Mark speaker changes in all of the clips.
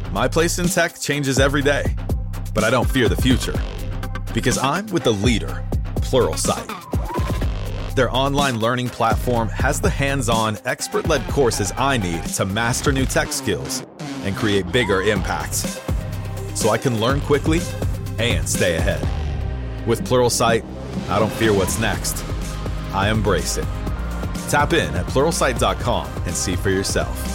Speaker 1: My place in tech changes every day, but I don't fear the future because I'm with the leader, Pluralsight. Their online learning platform has the hands-on, expert-led courses I need to master new tech skills and create bigger impacts, so I can learn quickly and stay ahead. With Pluralsight, I don't fear what's next. I embrace it. Tap in at Pluralsight.com and see for yourself.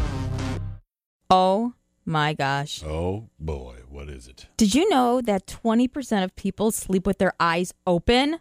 Speaker 2: Oh my gosh.
Speaker 3: Oh boy, what is it?
Speaker 2: Did you know that 20% of people sleep with their eyes open?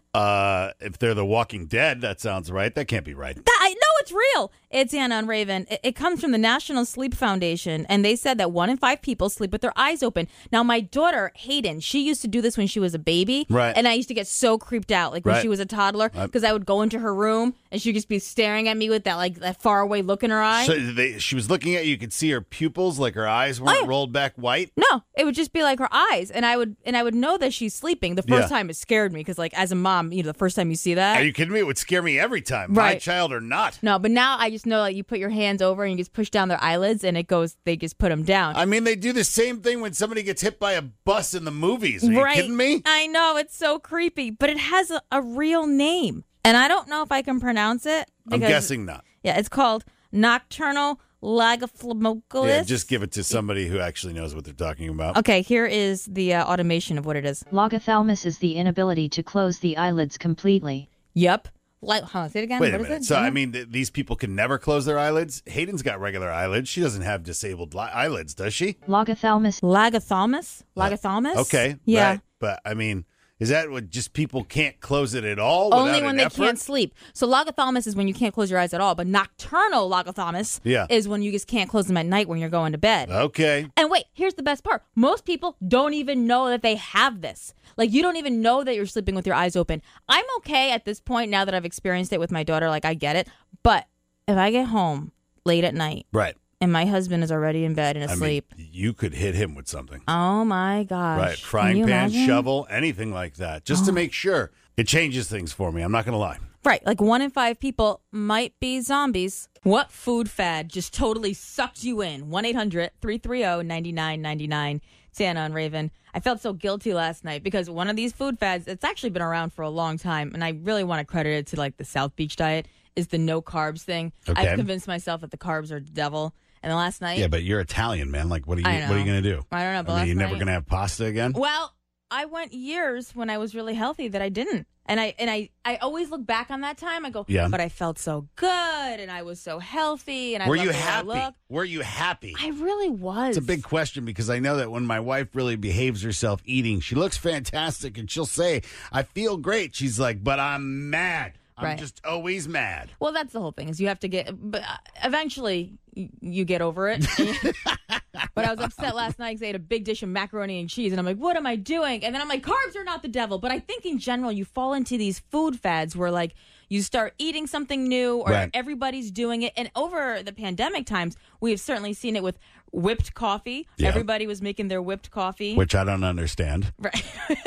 Speaker 3: If they're The Walking Dead, that sounds right. That can't be right.
Speaker 2: I know it's real. It's Anna on Raven. It comes from the National Sleep Foundation, and they said that 1 in 5 people sleep with their eyes open. Now, my daughter, Hayden, she used to do this when she was a baby.
Speaker 3: Right.
Speaker 2: And I used to get so creeped out, like when she was a toddler, because I would go into her room, and she'd just be staring at me with that faraway look in her eye.
Speaker 3: So she was looking at you. You could see her pupils, like her eyes weren't rolled back white?
Speaker 2: No, it would just be like her eyes, and I would know that she's sleeping. The first time it scared me, because like as a mom, the first time you see that.
Speaker 3: Are you kidding me? It would scare me every time,
Speaker 2: right.
Speaker 3: My child or not.
Speaker 2: No, but now I just know like you put your hands over and you just push down their eyelids, and they just put them down.
Speaker 3: I mean, they do the same thing when somebody gets hit by a bus in the movies. Are you kidding me?
Speaker 2: I know, it's so creepy, but it has a real name, and I don't know if I can pronounce it.
Speaker 3: I'm guessing not.
Speaker 2: Yeah, it's called nocturnal lagophlimoculus.
Speaker 3: Yeah, just give it to somebody who actually knows what they're talking about.
Speaker 2: Okay, here is the automation of what it is.
Speaker 4: Logophthalmos is the inability to close the eyelids completely.
Speaker 2: Yep. Hold on, say it again.
Speaker 3: Wait a
Speaker 2: What is
Speaker 3: minute.
Speaker 2: it?
Speaker 3: So, I mean, these people can never close their eyelids? Hayden's got regular eyelids. She doesn't have disabled eyelids, does she?
Speaker 4: Logophthalmos.
Speaker 2: Lagophthalmos?
Speaker 3: Okay.
Speaker 2: Yeah.
Speaker 3: Right. But, I mean, is that what just people can't close it at all?
Speaker 2: Only when they
Speaker 3: effort?
Speaker 2: can't sleep. So logophthalmos is when you can't close your eyes at all. But nocturnal logophthalmos is when you just can't close them at night when you're going to bed.
Speaker 3: Okay.
Speaker 2: And wait, here's the best part. Most people don't even know that they have this. Like, you don't even know that you're sleeping with your eyes open. I'm okay at this point now that I've experienced it with my daughter. Like, I get it. But if I get home late at night.
Speaker 3: Right.
Speaker 2: And my husband is already in bed and asleep.
Speaker 3: I mean, you could hit him with something.
Speaker 2: Oh, my gosh.
Speaker 3: Right. Frying pan, shovel, anything like that. Just to make sure. It changes things for me. I'm not going to lie.
Speaker 2: Right. Like 1 in 5 people might be zombies. What food fad just totally sucked you in? 1-800-330-9999. Santa on Raven. I felt so guilty last night because one of these food fads, it's actually been around for a long time, and I really want to credit it to like the South Beach diet, is the no carbs thing.
Speaker 3: Okay.
Speaker 2: I've convinced myself that the carbs are the devil. And then last night...
Speaker 3: Yeah, but you're Italian, man. Like, what are you going to do?
Speaker 2: I don't know, but
Speaker 3: you're never going to have pasta again?
Speaker 2: Well, I went years when I was really healthy that I didn't. And I always look back on that time. I go, but I felt so good, and I was so healthy, and I
Speaker 3: Were
Speaker 2: loved
Speaker 3: you
Speaker 2: the way I
Speaker 3: happy?
Speaker 2: looked.
Speaker 3: Were you happy?
Speaker 2: I really was.
Speaker 3: It's a big question because I know that when my wife really behaves herself eating, she looks fantastic, and she'll say, I feel great. She's like, but I'm mad. I'm just always mad.
Speaker 2: Well, that's the whole thing, is you have to get, but eventually you get over it. But I was upset last night because I ate a big dish of macaroni and cheese, and I'm like, what am I doing? And then I'm like, carbs are not the devil. But I think in general, you fall into these food fads where like you start eating something new or everybody's doing it. And over the pandemic times, we have certainly seen it with whipped coffee. Yeah. Everybody was making their whipped coffee.
Speaker 3: Which I don't understand.
Speaker 2: Right.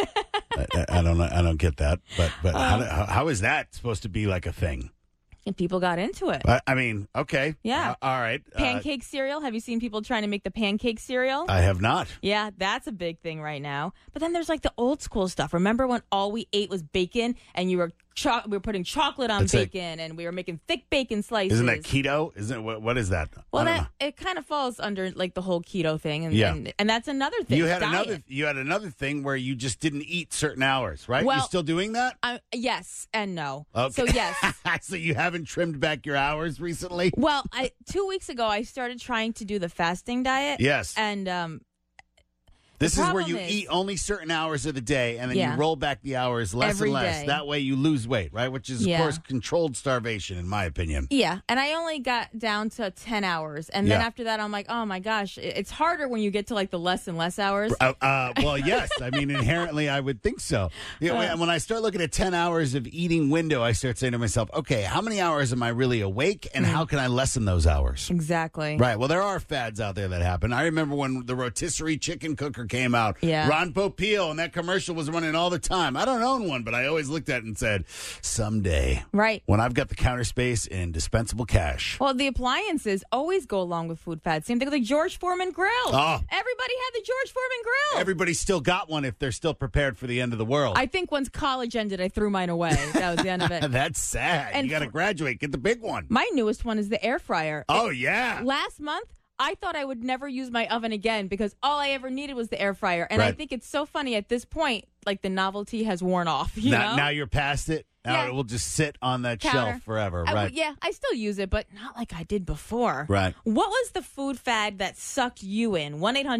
Speaker 3: I don't get that. But how is that supposed to be like a thing?
Speaker 2: And people got into it.
Speaker 3: I mean, okay.
Speaker 2: Yeah.
Speaker 3: All right.
Speaker 2: Pancake cereal. Have you seen people trying to make the pancake cereal?
Speaker 3: I have not.
Speaker 2: Yeah, that's a big thing right now. But then there's like the old school stuff. Remember when all we ate was bacon and we were putting chocolate on bacon and we were making thick bacon slices.
Speaker 3: Isn't that keto? Isn't it, what is that?
Speaker 2: Well, it kind of falls under like the whole keto thing, and that's another thing.
Speaker 3: You had another thing where you just didn't eat certain hours, right?
Speaker 2: Well,
Speaker 3: you still doing that?
Speaker 2: Yes and no.
Speaker 3: Okay.
Speaker 2: So yes.
Speaker 3: So you haven't trimmed back your hours recently?
Speaker 2: Well, 2 weeks ago I started trying to do the fasting diet.
Speaker 3: Yes.
Speaker 2: And
Speaker 3: this is where you eat only certain hours of the day, and then you roll back the hours less
Speaker 2: every
Speaker 3: and less.
Speaker 2: Day.
Speaker 3: That way you lose weight, right? Which is, of course, controlled starvation, in my opinion.
Speaker 2: Yeah, and I only got down to 10 hours. And then after that, I'm like, oh, my gosh, it's harder when you get to, like, the less and less hours.
Speaker 3: Well, yes. I mean, inherently, I would think so. When I start looking at 10 hours of eating window, I start saying to myself, okay, how many hours am I really awake, and how can I lessen those hours?
Speaker 2: Exactly.
Speaker 3: Right. Well, there are fads out there that happen. I remember when the rotisserie chicken cooker came out.
Speaker 2: Yeah.
Speaker 3: Ron Popeil, and that commercial was running all the time. I don't own one, but I always looked at it and said, someday,
Speaker 2: Right.
Speaker 3: when I've got the counter space and dispensable cash.
Speaker 2: Well, the appliances always go along with food fads. Same thing with the George Foreman grill.
Speaker 3: Oh.
Speaker 2: Everybody had the George Foreman grill.
Speaker 3: Everybody's still got one if they're still prepared for the end of the world.
Speaker 2: I think once college ended, I threw mine away. That was the end of it.
Speaker 3: That's sad.
Speaker 2: And
Speaker 3: You got to graduate. Get the big one.
Speaker 2: My newest one is the air fryer.
Speaker 3: Oh, yeah.
Speaker 2: Last month, I thought I would never use my oven again because all I ever needed was the air fryer. And I
Speaker 3: Right.
Speaker 2: think it's so funny at this point, like the novelty has worn off. You know?
Speaker 3: Now you're past it. Now
Speaker 2: Yeah.
Speaker 3: it will just sit on that
Speaker 2: Counter.
Speaker 3: shelf forever.
Speaker 2: I-
Speaker 3: Right.
Speaker 2: yeah, I still use it, but not like I did before.
Speaker 3: Right.
Speaker 2: What was the food fad that sucked you in?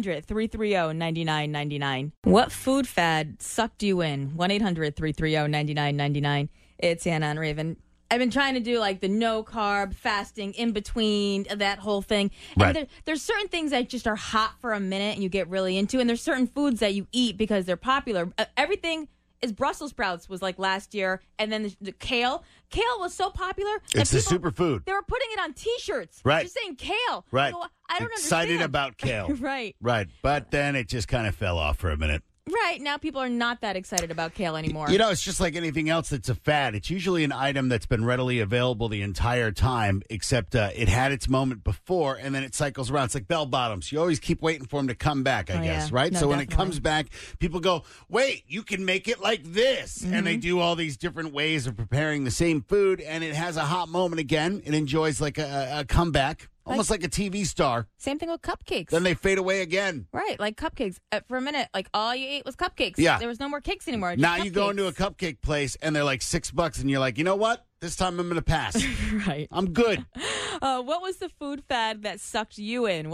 Speaker 2: 1-800-330-9999. What food fad sucked you in? 1-800-330-9999. It's Anna and Raven. I've been trying to do like the no carb fasting in between that whole thing. And
Speaker 3: Right.
Speaker 2: there's certain things that just are hot for a minute and you get really into, and there's certain foods that you eat because they're popular. Everything is Brussels sprouts was like last year, and then the kale. Kale was so popular. that
Speaker 3: It's the
Speaker 2: people-
Speaker 3: superfood.
Speaker 2: They were putting it on T-shirts.
Speaker 3: Right.
Speaker 2: Just saying kale.
Speaker 3: Right.
Speaker 2: I go, I don't
Speaker 3: Excited
Speaker 2: understand.
Speaker 3: about kale.
Speaker 2: Right.
Speaker 3: Right. But then it just kind of fell off for a minute.
Speaker 2: Right. Now people are not that excited about kale anymore.
Speaker 3: You know, it's just like anything else that's a fad. It's usually an item that's been readily available the entire time, except it had its moment before, and then it cycles around. It's like bell bottoms. You always keep waiting for them to come back, I
Speaker 2: Oh,
Speaker 3: guess,
Speaker 2: yeah.
Speaker 3: right?
Speaker 2: No,
Speaker 3: So when it
Speaker 2: definitely.
Speaker 3: comes back, people go, wait, you can make it like this. And
Speaker 2: Mm-hmm.
Speaker 3: they do all these different ways of preparing the same food, and it has a hot moment again. It enjoys like a comeback, almost like a TV star.
Speaker 2: Same thing with cupcakes.
Speaker 3: Then they fade away again.
Speaker 2: Right. Like cupcakes. For a minute, like all you ate was cupcakes.
Speaker 3: Yeah.
Speaker 2: There was no more cakes anymore. just
Speaker 3: Now you go
Speaker 2: cupcakes.
Speaker 3: into a cupcake place, and they're like $6, and you're like, you know what? This time I'm going to pass.
Speaker 2: Right.
Speaker 3: I'm good.
Speaker 2: What was the food fad that sucked you in?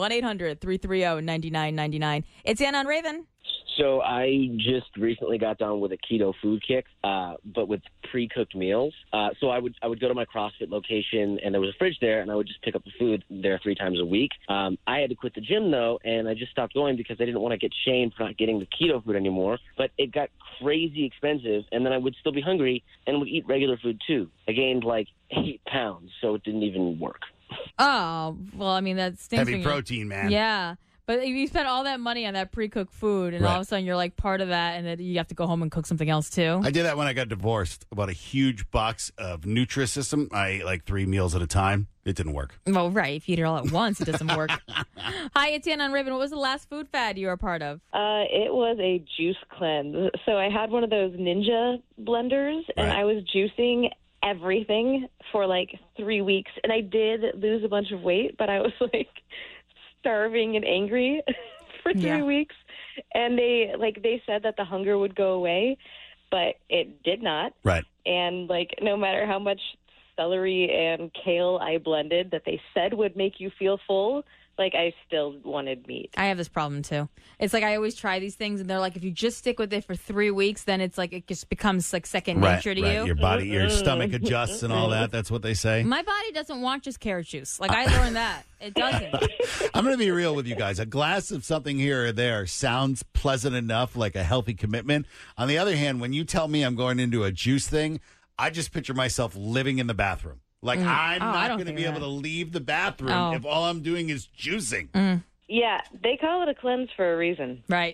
Speaker 2: 1-800-330-9999. It's Anna and Raven.
Speaker 5: So I just recently got done with a keto food kick, but with pre-cooked meals. So I would go to my CrossFit location, and there was a fridge there, and I would just pick up the food there 3 times a week. I had to quit the gym, though, and I just stopped going because I didn't want to get shamed for not getting the keto food anymore. But it got crazy expensive, and then I would still be hungry and would eat regular food, too. I gained like 8 pounds, so it didn't even work.
Speaker 2: Oh, well, I mean, that stinks.
Speaker 3: Heavy
Speaker 2: when you're-
Speaker 3: protein, man.
Speaker 2: Yeah. But if you spend all that money on that pre-cooked food, and all
Speaker 3: Right.
Speaker 2: of a sudden you're like part of that, and then you have to go home and cook something else too.
Speaker 3: I did that when I got divorced. I bought a huge box of Nutrisystem. I ate like 3 meals at a time. It didn't work.
Speaker 2: Well, right. If you eat it all at once, it doesn't work. Hi, it's Anna and Raven. What was the last food fad you were a part of?
Speaker 6: It was a juice cleanse. So I had one of those Ninja blenders, and
Speaker 3: Right.
Speaker 6: I was juicing everything for like 3 weeks. And I did lose a bunch of weight, but I was like starving and angry for 3
Speaker 2: Yeah.
Speaker 6: weeks. And they said that the hunger would go away, but it did not.
Speaker 3: Right.
Speaker 6: And like no matter how much celery and kale I blended that they said would make you feel full, like I still wanted meat.
Speaker 2: I have this problem too. It's like I always try these things, and they're like, if you just stick with it for 3 weeks, then it's like it just becomes like second nature to you.
Speaker 3: Your body, your stomach adjusts and all that. That's what they say.
Speaker 2: My body doesn't want just carrot juice. Like I learned that it doesn't.
Speaker 3: I'm going to be real with you guys. A glass of something here or there sounds pleasant enough, like a healthy commitment. On the other hand, when you tell me I'm going into a juice thing, I just picture myself living in the bathroom. Like, I'm
Speaker 2: I
Speaker 3: not
Speaker 2: don't
Speaker 3: going to
Speaker 2: think
Speaker 3: be
Speaker 2: that.
Speaker 3: able to leave the bathroom
Speaker 2: Oh.
Speaker 3: if all I'm doing is juicing.
Speaker 6: Yeah, they call it a cleanse for a reason.
Speaker 2: Right.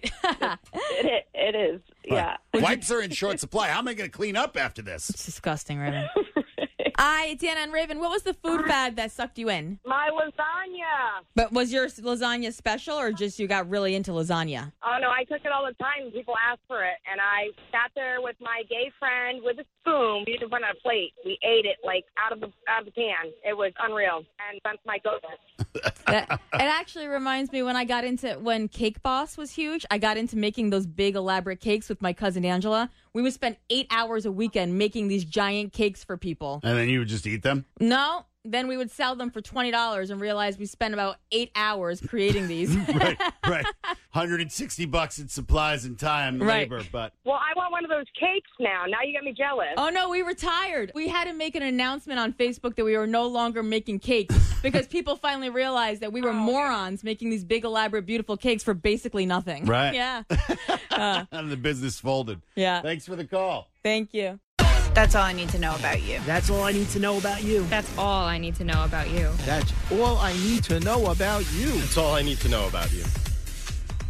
Speaker 6: It is. Yeah.
Speaker 3: Wipes are in short supply. How am I going to clean up after this?
Speaker 2: It's disgusting, Raven. Hi, it's Anna and Raven. What was the food fad that sucked you in?
Speaker 7: My lasagna.
Speaker 2: But was your lasagna special, or just you got really into lasagna?
Speaker 7: Oh, no, I cook it all the time. People ask for it. And I sat there with my gay friend with a spoon. We didn't put it on a plate. We ate it, like, out of the can. It was unreal. And that's my go-to.
Speaker 2: It actually reminds me when Cake Boss was huge. I got into making those big elaborate cakes with my cousin Angela. We would spend 8 hours a weekend making these giant cakes for people.
Speaker 3: And then you would just eat them?
Speaker 2: No, then we would sell them for $20 and realize we spent about 8 hours creating these.
Speaker 3: Right. $160 in supplies and time and
Speaker 2: Right.
Speaker 3: labor, but
Speaker 7: Well, I want one of those cakes now. Now you got me jealous.
Speaker 2: Oh, no, we retired. We had to make an announcement on Facebook that we were no longer making cakes because people finally realized that we were morons making these big, elaborate, beautiful cakes for basically nothing.
Speaker 3: Right.
Speaker 2: Yeah.
Speaker 3: and the business folded.
Speaker 2: Yeah.
Speaker 3: Thanks for the call.
Speaker 2: Thank you.
Speaker 8: That's all I need to know about you.
Speaker 9: That's all I need to know about you.
Speaker 8: That's all I need to know about you.
Speaker 9: That's all I need to know about you.
Speaker 10: That's all I need to know about you.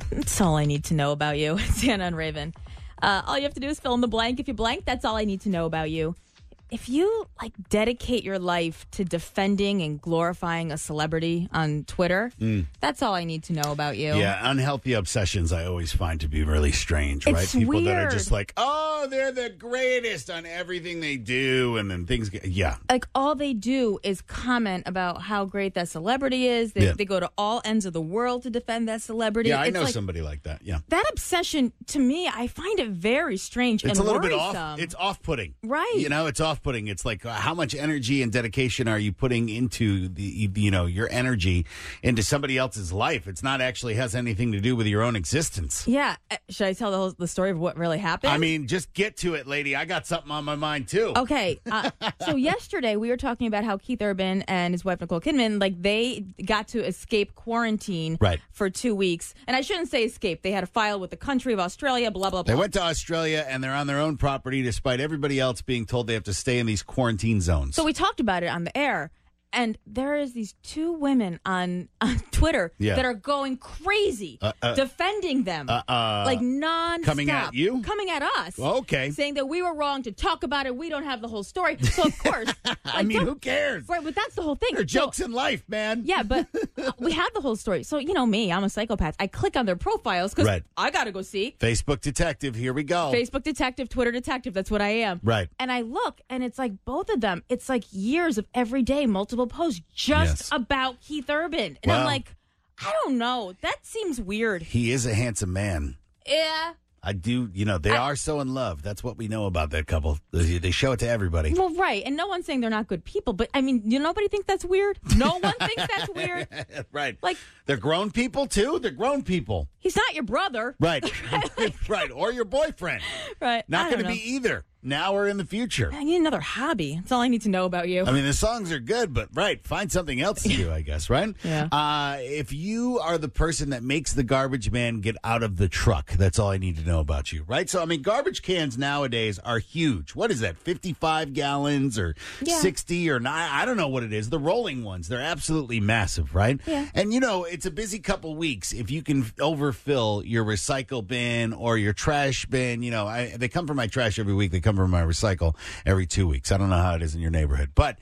Speaker 2: That's all I need to know about you. It's Anna and Raven. All you have to do is fill in the blank. If you blank, that's all I need to know about you. If you dedicate your life to defending and glorifying a celebrity on Twitter, that's all I need to know about you.
Speaker 3: Yeah, unhealthy obsessions I always find to be really strange, right?
Speaker 2: It's
Speaker 3: People that are
Speaker 2: weird.
Speaker 3: just like, oh, they're the greatest on everything they do, and then things get,
Speaker 2: All they do is comment about how great that celebrity is. They go to all ends of the world to defend that celebrity.
Speaker 3: Yeah, I
Speaker 2: It's
Speaker 3: know somebody like that, yeah.
Speaker 2: That obsession, to me, I find it very strange
Speaker 3: It's
Speaker 2: and
Speaker 3: a little
Speaker 2: worrisome.
Speaker 3: bit off. It's off-putting.
Speaker 2: Right.
Speaker 3: It's off-putting. It's like how much energy and dedication are you putting into your energy into somebody else's life? It's not actually has anything to do with your own existence.
Speaker 2: Yeah. Should I tell the story of what really happened?
Speaker 3: I mean, just get to it, lady. I got something on my mind, too.
Speaker 2: Okay. So yesterday we were talking about how Keith Urban and his wife, Nicole Kidman, they got to escape quarantine for 2 weeks. And I shouldn't say escape. They had to file with the country of Australia, blah, blah, blah.
Speaker 3: They went to Australia, and they're on their own property despite everybody else being told they have to stay in these quarantine zones.
Speaker 2: So we talked about it on the air. And there is these two women on Twitter that are going crazy, defending them, nonstop.
Speaker 3: Coming at you?
Speaker 2: Coming at us.
Speaker 3: Okay.
Speaker 2: Saying that we were wrong to talk about it. We don't have the whole story. So, of course.
Speaker 3: Who cares?
Speaker 2: Right, but that's the whole thing.
Speaker 3: There are jokes in life, man.
Speaker 2: Yeah, but we have the whole story. So, me, I'm a psychopath. I click on their profiles because I got to go see.
Speaker 3: Facebook detective, here we go.
Speaker 2: Facebook detective, Twitter detective. That's what I am.
Speaker 3: Right.
Speaker 2: And I look, and it's like both of them. It's like years of every day, multiple posts just about Keith Urban. And I'm like, I don't know. That seems weird.
Speaker 3: He is a handsome man.
Speaker 2: Yeah.
Speaker 3: I do, they are so in love. That's what we know about that couple. They show it to everybody.
Speaker 2: Well, right. And no one's saying they're not good people. But, I mean, nobody thinks that's weird? No one thinks that's weird?
Speaker 3: Right. They're grown people, too. They're grown people.
Speaker 2: He's not your brother.
Speaker 3: Right. Right. Or your boyfriend.
Speaker 2: Right.
Speaker 3: Not going to be either. Now or in the future.
Speaker 2: I need another hobby. That's all I need to know about you.
Speaker 3: I mean, the songs are good, but find something else to do, I guess, right?
Speaker 2: Yeah.
Speaker 3: If you are the person that makes the garbage man get out of the truck, that's all I need to know about you, right? So, I mean, garbage cans nowadays are huge. What is that, 55 gallons or 60 or 9? I don't know what it is. The rolling ones, they're absolutely massive, right?
Speaker 2: Yeah.
Speaker 3: And, it's a busy couple weeks. If you can overfill your recycle bin or your trash bin, they come from my trash every week. They come from my recycle every 2 weeks. I don't know how it is in your neighborhood, but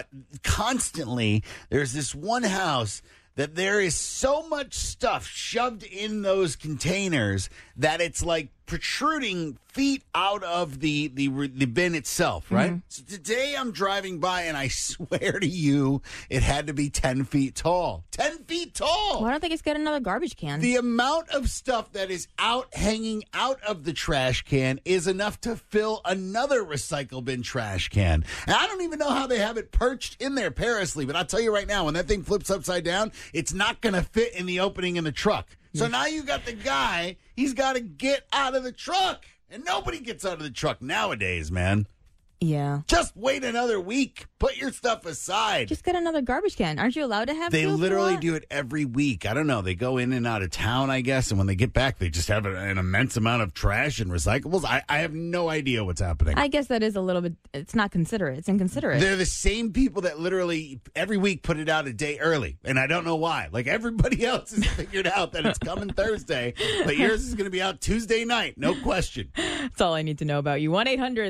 Speaker 3: constantly there's this one house that there is so much stuff shoved in those containers that it's like protruding feet out of the bin itself, right? Mm-hmm. So today I'm driving by and I swear to you, it had to be 10 feet tall. 10 feet tall!
Speaker 2: Why don't they just get another garbage can?
Speaker 3: The amount of stuff that is hanging out of the trash can is enough to fill another recycle bin trash can. And I don't even know how they have it perched in there perilously, but I'll tell you right now, when that thing flips upside down, it's not going to fit in the opening in the truck. So now you got the guy, he's got to get out of the truck. And nobody gets out of the truck nowadays, man.
Speaker 2: Yeah.
Speaker 3: Just wait another week. Put your stuff aside.
Speaker 2: Just get another garbage can. Aren't you allowed to have
Speaker 3: They
Speaker 2: two
Speaker 3: literally
Speaker 2: for?
Speaker 3: do it every week. I don't know. They go in and out of town, I guess. And when they get back, they just have an immense amount of trash and recyclables. I have no idea what's happening.
Speaker 2: I guess that is a little bit, it's not considerate. It's inconsiderate.
Speaker 3: They're the same people that literally every week put it out a day early. And I don't know why. Like everybody else has figured out that it's coming Thursday, but yours is going to be out Tuesday night. No question.
Speaker 2: That's all I need to know about you.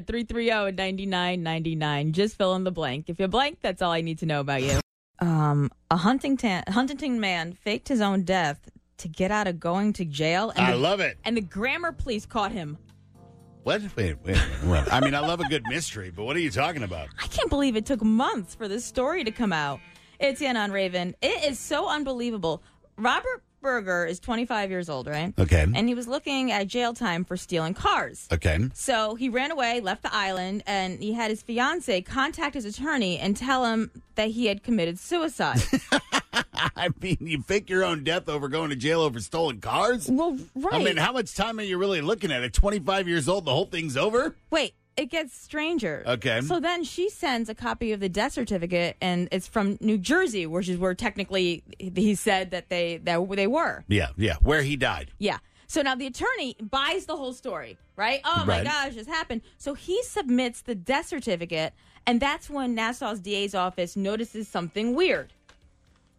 Speaker 2: 1-800-330-9999. Just fill in the blank. If you blank, that's all I need to know about you. A Huntington man faked his own death to get out of going to jail. And
Speaker 3: I love it.
Speaker 2: And the grammar police caught him.
Speaker 3: What? Wait. What? I mean, I love a good mystery, but what are you talking about?
Speaker 2: I can't believe it took months for this story to come out. It's Anna on Raven. It is so unbelievable. Robert Berger is 25 years old, right?
Speaker 3: Okay.
Speaker 2: And he was looking at jail time for stealing cars.
Speaker 3: Okay.
Speaker 2: So he ran away, left the island, and he had his fiance contact his attorney and tell him that he had committed suicide.
Speaker 3: I mean, you fake your own death over going to jail over stolen cars?
Speaker 2: Well, right.
Speaker 3: I mean, how much time are you really looking at? At 25 years old, the whole thing's over?
Speaker 2: Wait. It gets stranger.
Speaker 3: Okay.
Speaker 2: So then she sends a copy of the death certificate, and it's from New Jersey, which is where technically he said that they were.
Speaker 3: Yeah, where he died.
Speaker 2: Yeah. So now the attorney buys the whole story, right? Oh, my gosh, this happened. So he submits the death certificate, and that's when Nassau's DA's office notices something weird.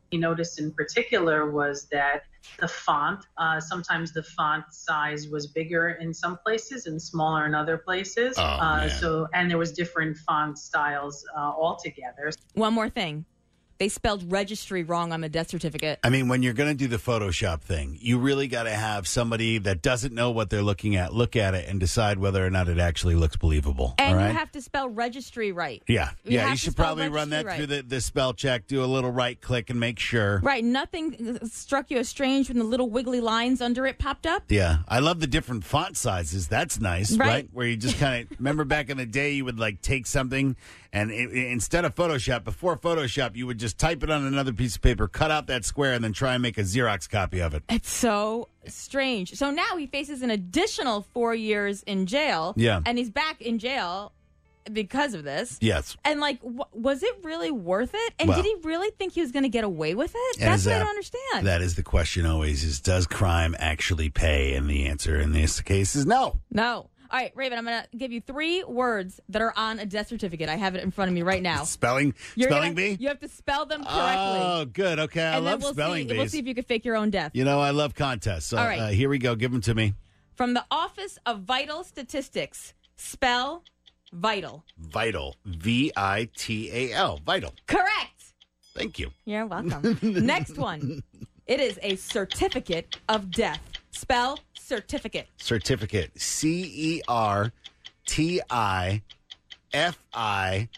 Speaker 10: he noticed in particular was that the font, sometimes the font size was bigger in some places and smaller in other places. And there was different font styles altogether.
Speaker 2: One more thing. They spelled registry wrong on the death certificate.
Speaker 3: I mean, when you're going to do the Photoshop thing, you really got to have somebody that doesn't know what they're looking at look at it and decide whether or not it actually looks believable.
Speaker 2: And
Speaker 3: all right?
Speaker 2: you have to spell registry right.
Speaker 3: Yeah.
Speaker 2: You
Speaker 3: You should probably run that through the spell check, do a little right click and make sure.
Speaker 2: Right. Nothing struck you as strange when the little wiggly lines under it popped up?
Speaker 3: Yeah. I love the different font sizes. That's nice, right? Where you just kind of, remember back in the day, you would like take something and instead of Photoshop, before Photoshop, you would just type it on another piece of paper, cut out that square, and then try and make a Xerox copy of it.
Speaker 2: It's so strange. So now he faces an additional 4 years in jail.
Speaker 3: Yeah.
Speaker 2: And he's back in jail because of this.
Speaker 3: Yes.
Speaker 2: And, like, was it really worth it? And did he really think he was going to get away with it? That's what I don't understand.
Speaker 3: That is the question always is, does crime actually pay? And the answer in this case is no.
Speaker 2: No. All right, Raven, I'm going to give you 3 words that are on a death certificate. I have it in front of me right now.
Speaker 3: Spelling bee?
Speaker 2: You have to spell them correctly.
Speaker 3: Oh, good. Okay, I love spelling bees.
Speaker 2: We'll see if you can fake your own death.
Speaker 3: You know, I love contests. So
Speaker 2: All right.
Speaker 3: Here we go. Give them to me.
Speaker 2: From the Office of Vital Statistics, spell vital.
Speaker 3: Vital. V-I-T-A-L. Vital.
Speaker 2: Correct.
Speaker 3: Thank you.
Speaker 2: You're welcome. Next one. It is a certificate of death. Spell certificate.
Speaker 3: Certificate. C-E-R-T-I-F-I.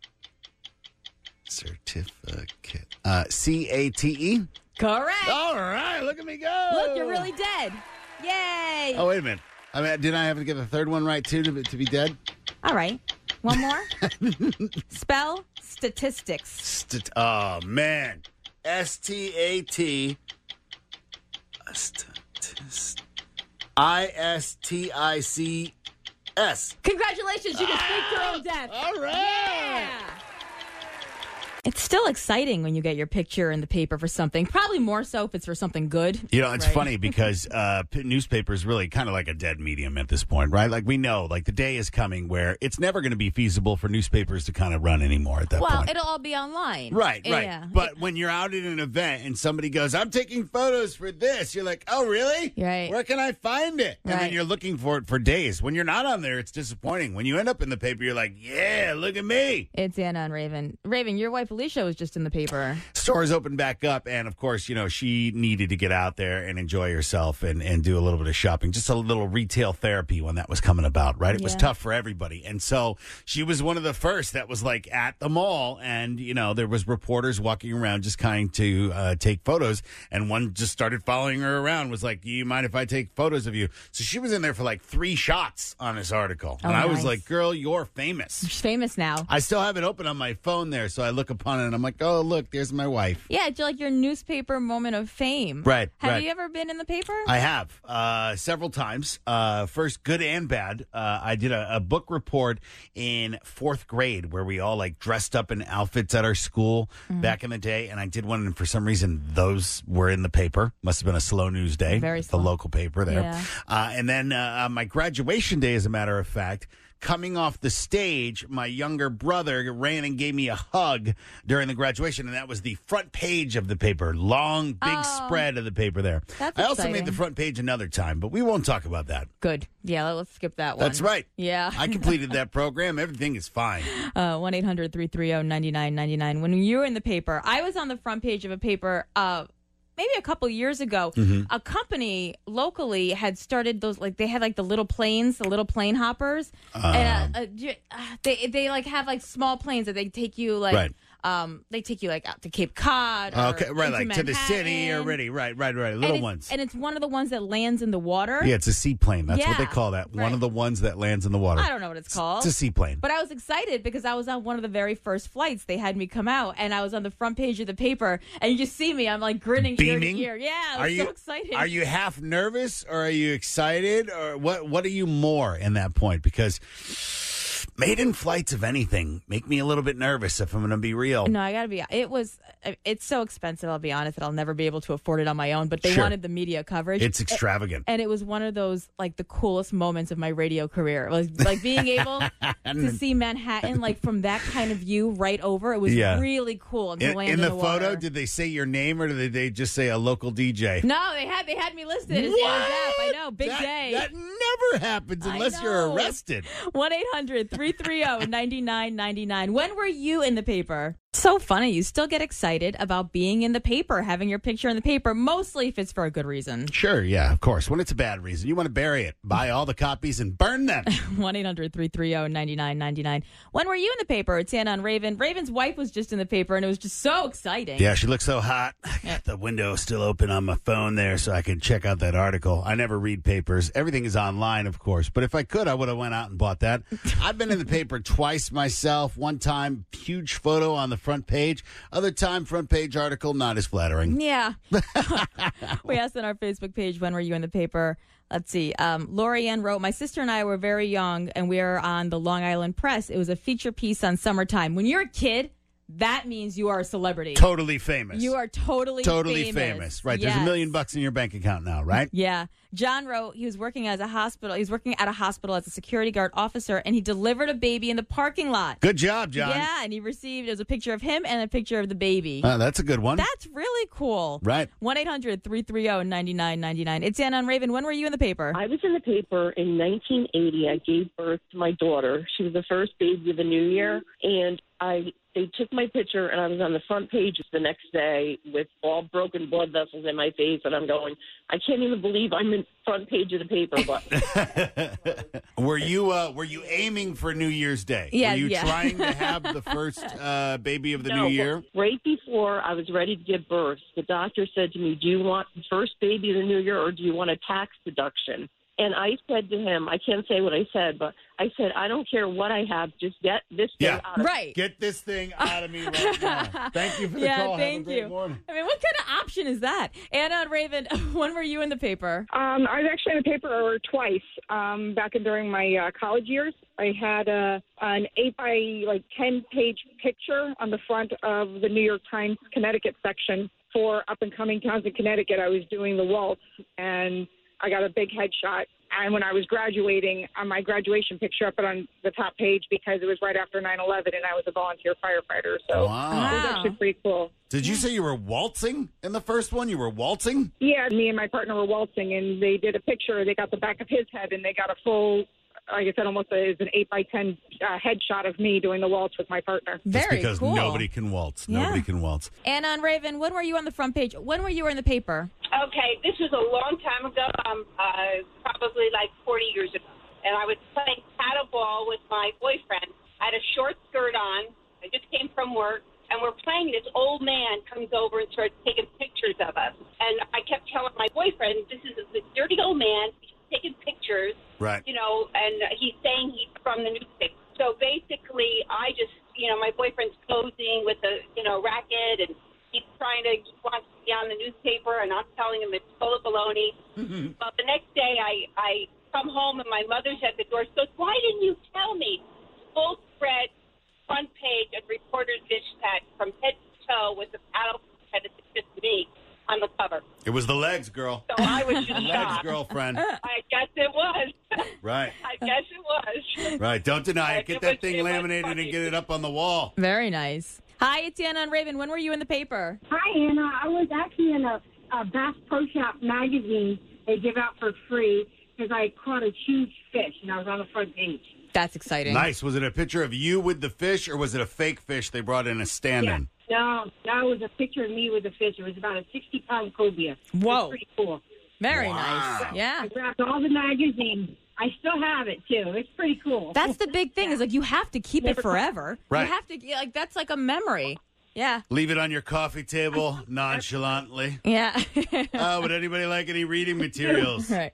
Speaker 3: Certificate. C-A-T-E.
Speaker 2: Correct.
Speaker 3: All right. Look at me go.
Speaker 2: Look, you're really dead. Yay.
Speaker 3: Oh, wait a minute. I mean, didn't I have to get the third one right, too, to be dead?
Speaker 2: All right. One more. Spell statistics.
Speaker 3: Oh, man. S-T-A-T. I-S-T-I-C-S.
Speaker 2: Congratulations, you can speak your own death.
Speaker 3: All right.
Speaker 2: Yeah. It's still exciting when you get your picture in the paper for something. Probably more so if it's for something good.
Speaker 3: You know, it's funny because newspapers really kind of like a dead medium at this point, right? Like we know, like the day is coming where it's never going to be feasible for newspapers to kind of run anymore at that point.
Speaker 2: Well, it'll all be online.
Speaker 3: Right.
Speaker 2: Yeah.
Speaker 3: But when you're out at an event and somebody goes, I'm taking photos for this, you're like, oh, really?
Speaker 2: Right.
Speaker 3: Where can I find it? And then you're looking for it for days. When you're not on there, it's disappointing. When you end up in the paper, you're like, yeah, look at me.
Speaker 2: It's Anna and Raven. Raven, your wife Alicia was just in the paper.
Speaker 3: Stores opened back up, and of course, you know, she needed to get out there and enjoy herself and do a little bit of shopping, just a little retail therapy when that was coming about, right? It was tough for everybody. And so she was one of the first that was like at the mall, and, you know, there was reporters walking around just kind to take photos, and one just started following her around, was like, you mind if I take photos of you? So she was in there for like 3 shots on this article.
Speaker 2: Oh,
Speaker 3: and I was
Speaker 2: nice.
Speaker 3: like, girl, you're famous.
Speaker 2: She's famous now.
Speaker 3: I still have it open on my phone there, so I look upon it and I'm like, oh, look, there's my wife.
Speaker 2: Yeah, it's like your newspaper moment of fame.
Speaker 3: Right.
Speaker 2: Have you ever been in the paper?
Speaker 3: I have several times. First, good and bad. I did a book report in 4th grade where we all like dressed up in outfits at our school back in the day, and I did one, and for some reason those were in the paper. Must have been a slow news day.
Speaker 2: Very slow.
Speaker 3: The local paper there.
Speaker 2: Yeah.
Speaker 3: And then my graduation day, as a matter of fact. Coming off the stage, my younger brother ran and gave me a hug during the graduation, and that was the front page of the paper. Long, big spread of the paper there.
Speaker 2: That's
Speaker 3: I also
Speaker 2: exciting.
Speaker 3: made the front page another time, but we won't talk about that.
Speaker 2: Good. Yeah, let's skip that one.
Speaker 3: That's right.
Speaker 2: Yeah.
Speaker 3: I completed that program. Everything is fine.
Speaker 2: 1-800-330-9999. When you were in the paper, I was on the front page of a paper maybe a couple years ago. A company locally had started those, like they had like the little planes, the little plane hoppers, and they like have like small planes that they take you like they take you like out to Cape Cod. Or
Speaker 3: Okay, right,
Speaker 2: into
Speaker 3: like to the city or
Speaker 2: Manhattan.
Speaker 3: right, little ones.
Speaker 2: And it's one of the ones that lands in the water.
Speaker 3: Yeah, it's a seaplane. That's what they
Speaker 2: Yeah,
Speaker 3: call that. One
Speaker 2: right.
Speaker 3: of the ones that lands in the water.
Speaker 2: I don't know what it's called.
Speaker 3: It's a seaplane.
Speaker 2: But I was excited because I was on one of the very first flights. They had me come out, and I was on the front page of the paper, and you just see me. I'm like grinning ear to
Speaker 3: Beaming?
Speaker 2: ear. Yeah, it was so exciting.
Speaker 3: Are you half nervous or are you excited, or what are you more in that point? Because Maiden flights of anything make me a little bit nervous if I'm going to be real.
Speaker 2: No, I got to be. It's so expensive, I'll be honest, that I'll never be able to afford it on my own. But they wanted the media coverage.
Speaker 3: It's extravagant.
Speaker 2: And it was one of those, like, the coolest moments of my radio career. Like being able to see Manhattan, like, from that kind of view right over. It was really cool.
Speaker 3: In the photo, did they say your name or did they just say a local DJ?
Speaker 2: No, they had me listed as Zapp. I know, big day.
Speaker 3: That never happens unless you're arrested.
Speaker 2: 1-800-330-9999. When were you in the paper? So funny. You still get excited about being in the paper, having your picture in the paper, mostly if it's for a good reason.
Speaker 3: Sure, yeah, of course. When it's a bad reason, you want to bury it. Buy all the copies and burn them.
Speaker 2: 1-800-330-9999. When were you in the paper? It's Anna and Raven. Raven's wife was just in the paper, and it was just so exciting.
Speaker 3: Yeah, she looks so hot. I got the window still open on my phone there so I can check out that article. I never read papers. Everything is online, of course. But if I could, I would have went out and bought that. I've been in the paper twice myself. One time, huge photo on the front page. Other time, front page article, not as flattering.
Speaker 2: Yeah. We asked on our Facebook page, when were you in the paper? Let's see. Lori Ann wrote, my sister and I were very young, and we were on the Long Island Press. It was a feature piece on summertime. When you're a kid, that means you are a celebrity.
Speaker 3: Totally famous.
Speaker 2: You are totally
Speaker 3: famous. Right. Yes. There's $1 million in your bank account now, right?
Speaker 2: Yeah. John wrote he was working at a hospital as a security guard officer, and he delivered a baby in the parking lot.
Speaker 3: Good job, John.
Speaker 2: Yeah, and he received, it was a picture of him and a picture of the baby.
Speaker 3: That's a good one.
Speaker 2: That's really cool.
Speaker 3: Right.
Speaker 2: 1-800-330-9999. It's Anna and Raven. When were you in the paper?
Speaker 6: I was in the paper in 1980. I gave birth to my daughter. She was the first baby of the new year, and they took my picture, and I was on the front page the next day with all broken blood vessels in my face, and I'm going, I can't even believe I'm in front page of the paper. But
Speaker 3: were you aiming for New Year's Day?
Speaker 2: Yeah,
Speaker 3: were you trying to have the first baby of the new year?
Speaker 6: Right before I was ready to give birth, the doctor said to me, do you want the first baby of the new year, or do you want a tax deduction? And I said to him, I can't say what I said, but I said, I don't care what I have. Just get this thing out of me.
Speaker 3: Get this thing out of me right now. Thank you for the call.
Speaker 2: Thank you.
Speaker 3: Morning.
Speaker 2: I mean, what kind of option is that? Anna and Raven, when were you in the paper?
Speaker 11: I was actually in the paper twice during my college years. I had an 8-by-10 page picture on the front of the New York Times Connecticut section for up-and-coming towns in Connecticut. I was doing the waltz, and I got a big headshot. And when I was graduating, on my graduation picture, I put on the top page because it was right after 9/11, and I was a volunteer firefighter. So it was actually pretty cool.
Speaker 3: Did you say you were waltzing in the first one? You were waltzing?
Speaker 11: Yeah, me and my partner were waltzing, and they did a picture. They got the back of his head, and they got a full, like I said, almost an 8-by-10 headshot of me doing the waltz with my partner.
Speaker 2: Very
Speaker 3: because
Speaker 2: cool.
Speaker 3: Nobody can waltz.
Speaker 2: Yeah.
Speaker 3: Nobody can waltz.
Speaker 2: Anna and Raven, when were you on the front page? When were you in the paper?
Speaker 7: Okay, this was a long time ago, probably like 40 years ago. And I was playing paddleball with my boyfriend. I had a short skirt on. I just came from work. And we're playing. This old man comes over and starts taking pictures of us. And I kept telling my boyfriend, this is this dirty old man. He's taking pictures.
Speaker 3: Right.
Speaker 7: And he's saying he's from the newspaper. So basically, my boyfriend's posing with a, racket, and he wants to be on the newspaper, and I'm telling him it's full of baloney. Mm-hmm. But the next day, I come home, and my mother's at the door. She goes, why didn't you tell me? Full spread, front page, and Reporter's Dispatch from head to toe with the paddle, and it's just me on the cover.
Speaker 3: It was the legs, girl.
Speaker 7: So I was just
Speaker 3: legs,
Speaker 7: shocked.
Speaker 3: girlfriend.
Speaker 7: I guess it was.
Speaker 3: Right.
Speaker 7: I guess it was.
Speaker 3: Right. Don't deny it. Get that thing laminated and get it up on the wall.
Speaker 2: Very nice. Hi, it's Anna and Raven. When were you in the paper?
Speaker 12: Hi, Anna. I was actually in a Bass Pro Shop magazine they give out for free because I caught a huge fish, and I was on the front page.
Speaker 2: That's exciting.
Speaker 3: Nice. Was it a picture of you with the fish, or was it a fake fish they brought in a stand-in?
Speaker 12: Yeah. No, it was a picture of me with the fish. It was about a 60-pound cobia.
Speaker 2: Whoa.
Speaker 12: Pretty cool.
Speaker 2: Very nice. Yeah.
Speaker 12: I grabbed all the magazines. I still have it, too. It's pretty cool.
Speaker 2: That's the big thing is, you have to keep it forever.
Speaker 3: Right.
Speaker 2: You have to, that's like a memory. Yeah.
Speaker 3: Leave it on your coffee table nonchalantly.
Speaker 2: Yeah.
Speaker 3: Would anybody like any reading materials?
Speaker 2: Right.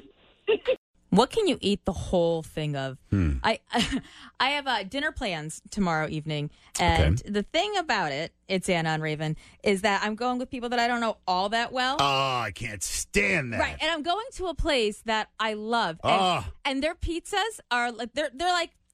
Speaker 2: What can you eat the whole thing of? I have dinner plans tomorrow evening, and the thing about it's Anna and Raven, is that I'm going with people that I don't know all that well.
Speaker 3: Oh, I can't stand that.
Speaker 2: Right, and I'm going to a place that I love, and their pizzas are like they're like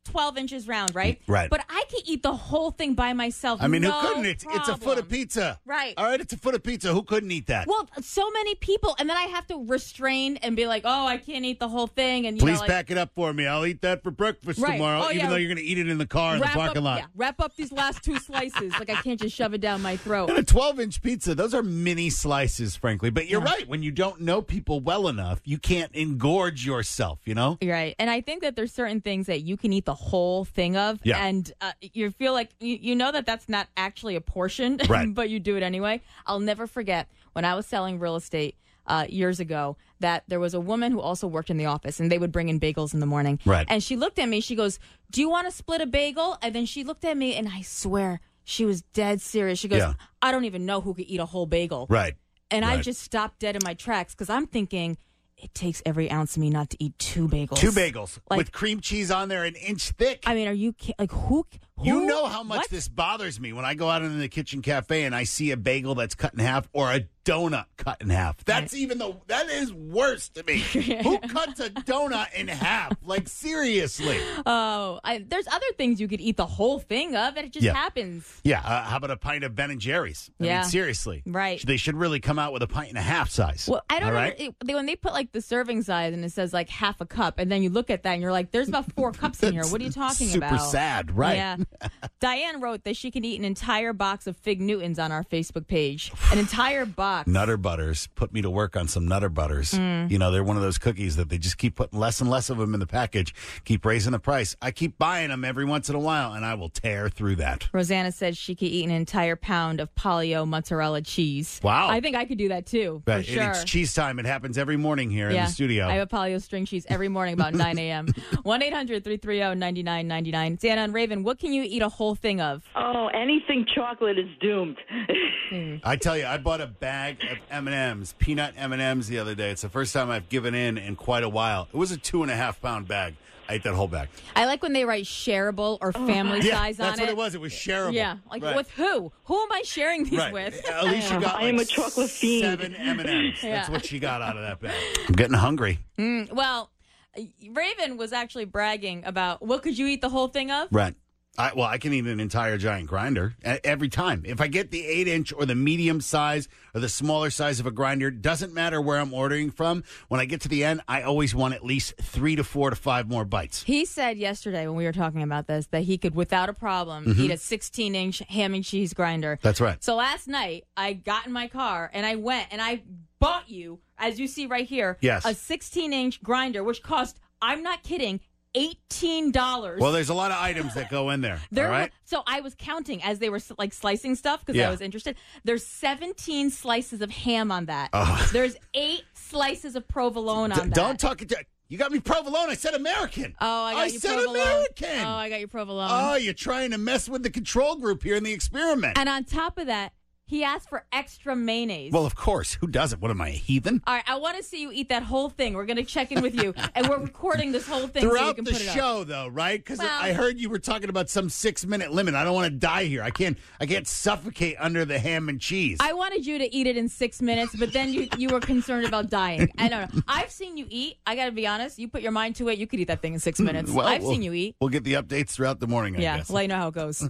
Speaker 2: 12 inches round, right?
Speaker 3: Right.
Speaker 2: But I could eat the whole thing by myself.
Speaker 3: I mean,
Speaker 2: no
Speaker 3: who couldn't? It's a foot of pizza.
Speaker 2: Right.
Speaker 3: All right, it's a foot of pizza. Who couldn't eat that?
Speaker 2: Well, so many people, and then I have to restrain and be like, "Oh, I can't eat the whole thing." And
Speaker 3: Please back it up for me. I'll eat that for breakfast tomorrow, even though you're going to eat it in the car in the parking lot.
Speaker 2: Yeah, wrap up these last 2 slices. Like I can't just shove it down my throat.
Speaker 3: And a 12-inch pizza, those are mini slices, frankly. But you're right. When you don't know people well enough, you can't engorge yourself, you know?
Speaker 2: Right. And I think that there's certain things that you can eat the whole thing of.
Speaker 3: Yeah.
Speaker 2: And you feel like you know that that's not actually a portion,
Speaker 3: right.
Speaker 2: but you do it anyway. I'll never forget when I was selling real estate years ago that there was a woman who also worked in the office, and they would bring in bagels in the morning.
Speaker 3: Right.
Speaker 2: And she looked at me. She goes, "Do you want to split a bagel?" And then she looked at me, and I swear she was dead serious. She goes, "I don't even know who could eat a whole bagel."
Speaker 3: Right.
Speaker 2: And I just stopped dead in my tracks because I'm thinking, it takes every ounce of me not to eat 2 bagels.
Speaker 3: 2 bagels with cream cheese on there an inch thick.
Speaker 2: I mean, are you like who?
Speaker 3: You know how much this bothers me when I go out into the kitchen cafe and I see a bagel that's cut in half or a donut cut in half. That's that is worse to me. Who cuts a donut in half? Like, seriously.
Speaker 2: Oh, there's other things you could eat the whole thing of, and it just happens.
Speaker 3: Yeah. How about a pint of Ben & Jerry's? I mean, seriously.
Speaker 2: Right.
Speaker 3: They should really come out with a pint and a half size.
Speaker 2: Well, I don't know. When they put like the serving size and it says like half a cup, and then you look at that and you're like, there's about 4 cups in here. What are you talking about?
Speaker 3: Super sad, right?
Speaker 2: Yeah. Diane wrote that she could eat an entire box of Fig Newtons on our Facebook page. An entire box.
Speaker 3: Nutter Butters. Put me to work on some Nutter Butters. You know, they're one of those cookies that they just keep putting less and less of them in the package, keep raising the price. I keep buying them every once in a while, and I will tear through that.
Speaker 2: Rosanna said she could eat an entire pound of Polly-O mozzarella cheese.
Speaker 3: Wow.
Speaker 2: I think I could do that, too, for sure.
Speaker 3: It's cheese time. It happens every morning here in the studio.
Speaker 2: I have a Polly-O string cheese every morning about 9 a.m. 1-800-330-9999. It's Anna and Raven. What can you eat a whole thing of?
Speaker 13: Oh, anything chocolate is doomed.
Speaker 3: I tell you, I bought a bag of M&Ms, peanut M&Ms the other day. It's the first time I've given in quite a while. It was a 2.5-pound bag. I ate that whole bag.
Speaker 2: I like when they write shareable or family size on it.
Speaker 3: That's what it was. It was shareable.
Speaker 2: Yeah. Like with who? Who am I sharing these with?
Speaker 3: Alicia got
Speaker 13: I am a chocolate fiend.
Speaker 3: 7 M&Ms. That's what she got out of that bag. I'm getting hungry.
Speaker 2: Well, Raven was actually bragging about what could you eat the whole thing of?
Speaker 3: Right. I can eat an entire giant grinder every time. If I get the 8-inch or the medium size or the smaller size of a grinder, doesn't matter where I'm ordering from. When I get to the end, I always want at least 3 to 4 to 5 more bites.
Speaker 2: He said yesterday when we were talking about this that he could, without a problem, eat a 16-inch ham and cheese grinder.
Speaker 3: That's right.
Speaker 2: So last night, I got in my car and I went and I bought you, as you see right here, a 16-inch grinder, which cost, I'm not kidding, $18.
Speaker 3: Well, there's a lot of items that go in there. All right.
Speaker 2: So I was counting as they were like slicing stuff because I was interested. There's 17 slices of ham on that. There's 8 slices of provolone on that.
Speaker 3: Don't talk it. You got me provolone. I said American.
Speaker 2: Oh, I
Speaker 3: said American.
Speaker 2: Oh, I got you provolone.
Speaker 3: Oh, you're trying to mess with the control group here in the experiment.
Speaker 2: And on top of that, he asked for extra mayonnaise.
Speaker 3: Well, of course. Who doesn't? What am I, a heathen?
Speaker 2: All right, I want to see you eat that whole thing. We're going to check in with you, and we're recording this whole thing
Speaker 3: throughout
Speaker 2: so you can
Speaker 3: the
Speaker 2: put it
Speaker 3: show,
Speaker 2: up.
Speaker 3: though, right? Because I heard you were talking about some 6-minute limit. I don't want to die here. I can't suffocate under the ham and cheese.
Speaker 2: I wanted you to eat it in 6 minutes, but then you were concerned about dying. I don't know. I've seen you eat. I got to be honest. You put your mind to it, you could eat that thing in 6 minutes.
Speaker 3: Well,
Speaker 2: I've seen you eat.
Speaker 3: We'll get the updates throughout the morning, I guess.
Speaker 2: Let you know how it goes.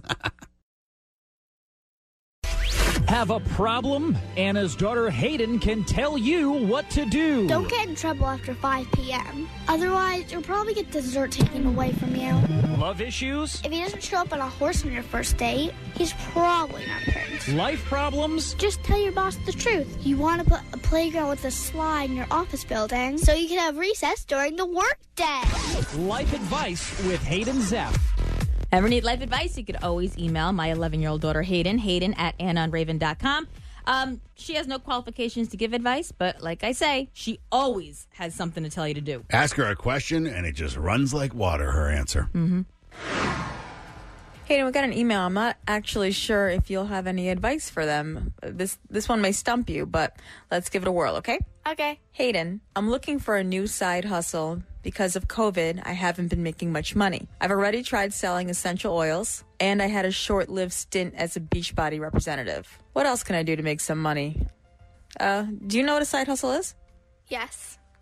Speaker 14: Have a problem? Anna's daughter Hayden can tell you what to do.
Speaker 15: Don't get in trouble after 5 p.m. Otherwise, you'll probably get dessert taken away from you.
Speaker 14: Love issues?
Speaker 15: If he doesn't show up on a horse on your first date, he's probably not a prince.
Speaker 14: Life problems?
Speaker 15: Just tell your boss the truth. You want to put a playground with a slide in your office building so you can have recess during the workday.
Speaker 14: Life advice with Hayden Zeff.
Speaker 2: Ever need life advice? You could always email my 11-year-old daughter, Hayden at AnnaandRaven.com. She has no qualifications to give advice, but like I say, she always has something to tell you to do.
Speaker 3: Ask her a question, and it just runs like water, her answer.
Speaker 2: Mm-hmm. Hayden, we got an email. I'm not actually sure if you'll have any advice for them. This one may stump you, but let's give it a whirl, okay?
Speaker 15: Okay.
Speaker 2: Hayden, I'm looking for a new side hustle. Because of COVID, I haven't been making much money. I've already tried selling essential oils, and I had a short-lived stint as a Beachbody representative. What else can I do to make some money? Do you know what a side hustle is?
Speaker 15: Yes.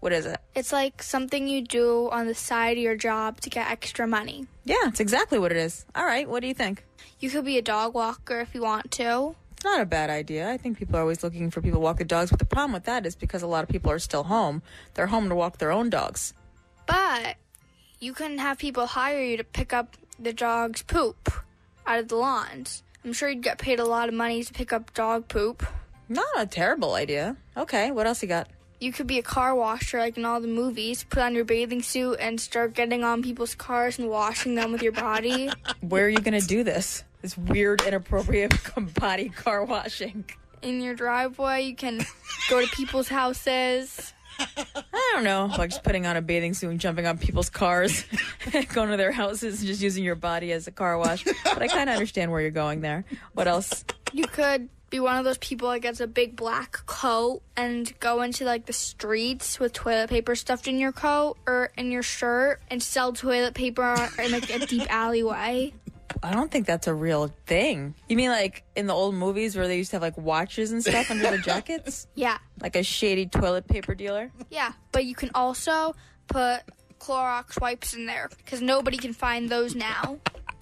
Speaker 16: What is it?
Speaker 15: It's like something you do on the side of your job to get extra money.
Speaker 16: Yeah, it's exactly what it is. All right, what do you think?
Speaker 15: You could be a dog walker if you want to.
Speaker 16: It's not a bad idea. I think people are always looking for people to walk the dogs, but the problem with that is because a lot of people are still home. They're home to walk their own dogs.
Speaker 15: But you can have people hire you to pick up the dog's poop out of the lawns. I'm sure you'd get paid a lot of money to pick up dog poop.
Speaker 16: Not a terrible idea. Okay, what else you got?
Speaker 15: You could be a car washer like in all the movies. Put on your bathing suit and start getting on people's cars and washing them with your body.
Speaker 16: Where are you going to do this? This weird, inappropriate body car washing.
Speaker 15: In your driveway, you can go to people's houses.
Speaker 16: I don't know, like just putting on a bathing suit and jumping on people's cars, going to their houses and just using your body as a car wash. But I kind of understand where you're going there. What else?
Speaker 15: You could be one of those people that gets a big black coat and go into like the streets with toilet paper stuffed in your coat or in your shirt and sell toilet paper in like a deep alleyway.
Speaker 16: I don't think that's a real thing. You mean like in the old movies where they used to have like watches and stuff under their jackets?
Speaker 15: Yeah.
Speaker 16: Like a shady toilet paper dealer?
Speaker 15: Yeah, but you can also put Clorox wipes in there because nobody can find those now.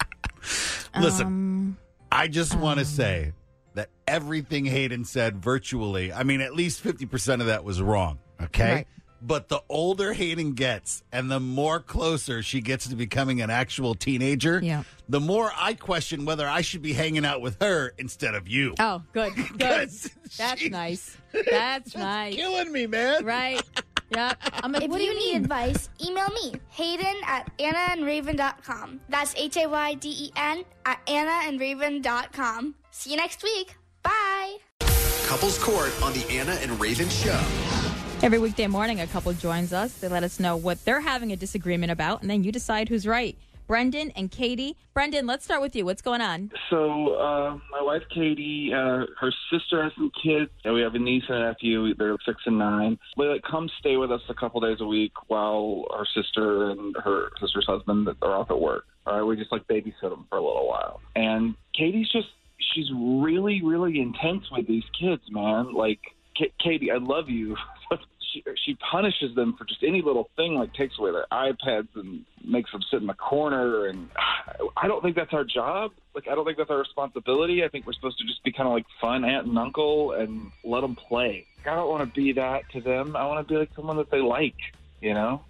Speaker 3: Listen, I just want to say that everything Hayden said virtually, I mean, at least 50% of that was wrong, okay?
Speaker 16: Right.
Speaker 3: But the older Hayden gets and the more closer she gets to becoming an actual teenager, the more I question whether I should be hanging out with her instead of you.
Speaker 2: Oh, good. That's nice. That's nice.
Speaker 3: Killing me, man.
Speaker 2: Right. Yeah. I'm like,
Speaker 15: If
Speaker 2: what do
Speaker 15: you
Speaker 2: you
Speaker 15: need
Speaker 2: mean?
Speaker 15: advice, email me, Hayden at AnnaandRaven.com. That's HAYDEN at AnnaandRaven.com. See you next week. Bye.
Speaker 17: Couples Court on the Anna and Raven Show.
Speaker 2: Every weekday morning, a couple joins us. They let us know what they're having a disagreement about, and then you decide who's right. Brendan and Katie. Brendan, let's start with you. What's going on?
Speaker 18: So, my wife, Katie, her sister has some kids, and we have a niece and a nephew. They're 6 and 9. They come stay with us a couple days a week while our sister and her sister's husband are off at work. All right, we just babysit them for a little while. And Katie's she's really, really intense with these kids, man. Katie, I love you. She punishes them for just any little thing, takes away their iPads and makes them sit in the corner. And I don't think that's our job. I don't think that's our responsibility. I think we're supposed to just be kind of fun aunt and uncle and let them play. I don't want to be that to them. I want to be someone that they like, you know?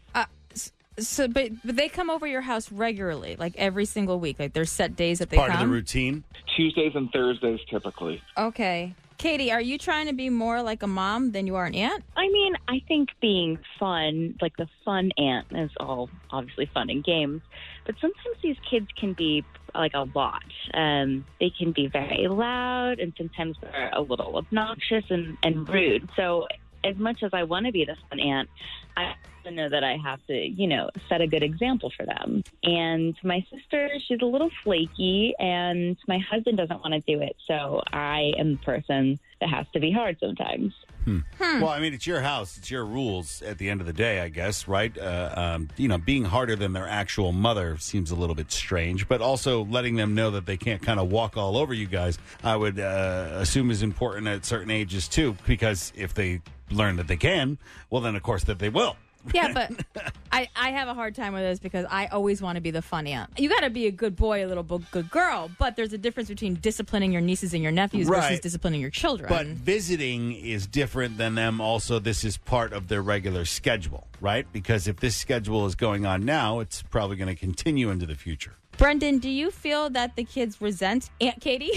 Speaker 2: So, but they come over your house regularly, every single week. There's set days that they
Speaker 3: Part
Speaker 2: come?
Speaker 3: of the routine?
Speaker 18: Tuesdays and Thursdays, typically.
Speaker 2: Okay. Katie, are you trying to be more like a mom than you are an aunt?
Speaker 19: I mean, I think being fun, the fun aunt, is all obviously fun and games. But sometimes these kids can be a lot. They can be very loud, and sometimes they're a little obnoxious and rude. So as much as I want to be the fun aunt, I also know that I have to, set a good example for them. And my sister, she's a little flaky, and my husband doesn't want to do it. So I am the person that has to be hard sometimes.
Speaker 3: Well, I mean, it's your house. It's your rules at the end of the day, I guess, right? Being harder than their actual mother seems a little bit strange, but also letting them know that they can't kind of walk all over you guys, I would assume is important at certain ages, too, because if they learn that they can, well, then, of course, that they will.
Speaker 2: Yeah, but I have a hard time with this because I always want to be the fun aunt. You got to be a good boy, a little good girl, but there's a difference between disciplining your nieces and your nephews versus disciplining your children.
Speaker 3: But visiting is different than them. Also, this is part of their regular schedule, right? Because if this schedule is going on now, it's probably going to continue into the future.
Speaker 2: Brendan, do you feel that the kids resent Aunt Katie?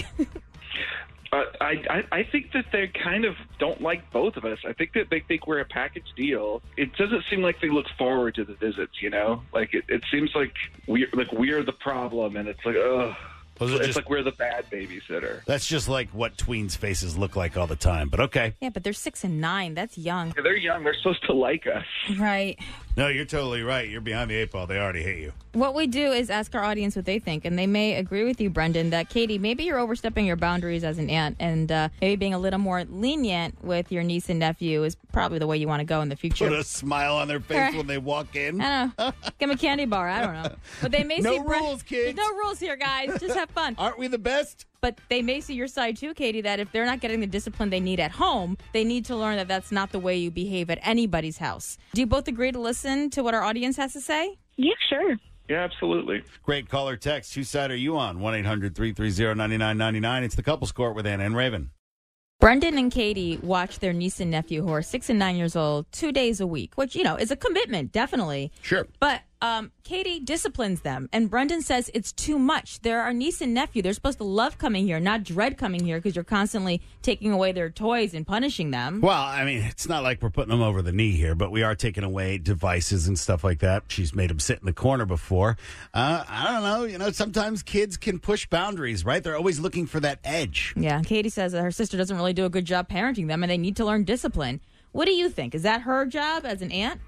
Speaker 18: I think that they kind of don't like both of us. I think that they think we're a package deal. It doesn't seem like they look forward to the visits, you know? It seems like we're the problem, and it's ugh. It's we're the bad babysitter.
Speaker 3: That's just what tweens' faces look like all the time, but okay.
Speaker 2: Yeah, but they're 6 and 9. That's young.
Speaker 18: Yeah, they're young. They're supposed to like us.
Speaker 2: Right.
Speaker 3: No, you're totally right. You're behind the 8 ball. They already hate you.
Speaker 2: What we do is ask our audience what they think, and they may agree with you, Brendan, that, Katie, maybe you're overstepping your boundaries as an aunt, and maybe being a little more lenient with your niece and nephew is probably the way you want to go in the future.
Speaker 3: Put a smile on their face when they walk in.
Speaker 2: I don't know. Give them a candy bar. I don't know. But they may
Speaker 3: No
Speaker 2: see
Speaker 3: rules, kids.
Speaker 2: There's no rules here, guys. Just have fun.
Speaker 3: Aren't we the best?
Speaker 2: But they may see your side too, Katie, that if they're not getting the discipline they need at home, they need to learn that that's not the way you behave at anybody's house. Do you both agree to listen to what our audience has to say?
Speaker 19: Yeah, sure.
Speaker 18: Yeah, absolutely.
Speaker 3: Great caller text. Whose side are you on? 1-800-330-9999. It's the Couples Court with Anna and Raven.
Speaker 2: Brendan and Katie watch their niece and nephew, who are 6 and 9 years old, 2 days a week, which, is a commitment, definitely.
Speaker 3: Sure.
Speaker 2: But Katie disciplines them, and Brendan says it's too much. They're our niece and nephew. They're supposed to love coming here, not dread coming here, because you're constantly taking away their toys and punishing them.
Speaker 3: Well, I mean, it's not like we're putting them over the knee here, but we are taking away devices and stuff like that. She's made them sit in the corner before. I don't know. Sometimes kids can push boundaries, right? They're always looking for that edge.
Speaker 2: Yeah, Katie says that her sister doesn't really do a good job parenting them, and they need to learn discipline. What do you think? Is that her job as an aunt?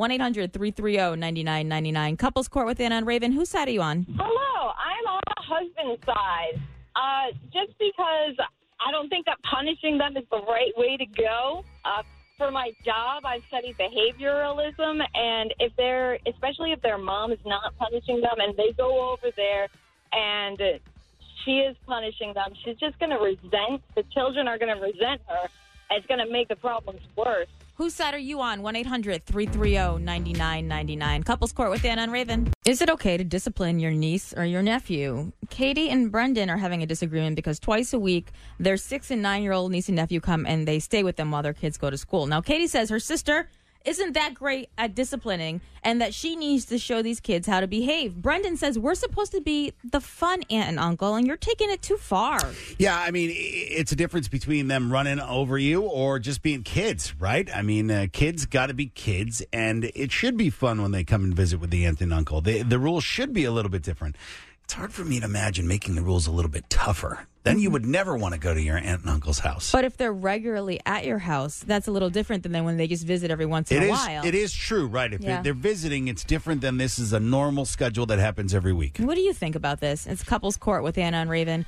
Speaker 2: 1-800-330-9999. Couples Court with Anna and Raven. Whose side are you on?
Speaker 7: Hello, I'm on the husband's side. Just because I don't think that punishing them is the right way to go. For my job, I've studied behavioralism, and especially if their mom is not punishing them and they go over there and she is punishing them, she's just going to resent. The children are going to resent her. It's going to make the problems worse.
Speaker 2: Whose side are you on? 1-800-330-9999. Couples Court with Anna and Raven. Is it okay to discipline your niece or your nephew? Katie and Brendan are having a disagreement because twice a week, their 6 and 9-year-old niece and nephew come and they stay with them while their kids go to school. Now, Katie says her sister isn't that great at disciplining and that she needs to show these kids how to behave. Brendan says we're supposed to be the fun aunt and uncle, and you're taking it too far.
Speaker 3: Yeah, I mean, it's a difference between them running over you or just being kids, right? I mean, kids got to be kids, and it should be fun when they come and visit with the aunt and uncle. The rules should be a little bit different. It's hard for me to imagine making the rules a little bit tougher. Then you would never want to go to your aunt and uncle's house.
Speaker 2: But if they're regularly at your house, that's a little different than when they just visit every once in a while.
Speaker 3: It is true, right? If they're visiting, it's different than this is a normal schedule that happens every week.
Speaker 2: What do you think about this? It's Couples Court with Anna and Raven.